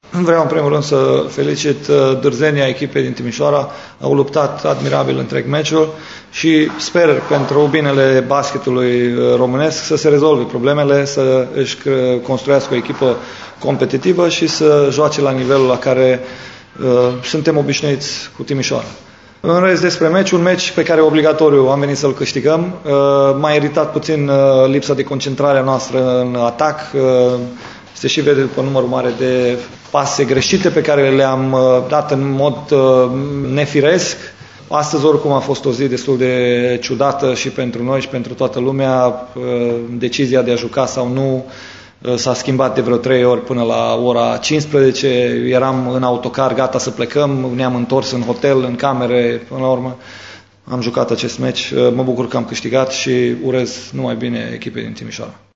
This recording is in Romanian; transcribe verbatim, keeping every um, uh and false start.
Vreau în primul rând să felicit dârzenia echipei din Timișoara. Au luptat admirabil întreg meciul și sper pentru binele basketului românesc să se rezolve problemele, să își construiască o echipă competitivă și să joace la nivelul la care uh, suntem obișnuiți cu Timișoara. În rest, despre meci, un meci pe care obligatoriu am venit să-l câștigăm. Uh, m-a iritat puțin uh, lipsa de concentrare noastră în atac. Uh, Se și vede după numărul mare de pase greșite pe care le-am dat în mod nefiresc. Astăzi oricum a fost o zi destul de ciudată și pentru noi și pentru toată lumea. Decizia de a juca sau nu s-a schimbat de vreo trei ori până la ora cincisprezece. Eram în autocar gata să plecăm, ne-am întors în hotel, în camere, până la urmă am jucat acest meci. Mă bucur că am câștigat și urez numai bine echipei din Timișoara.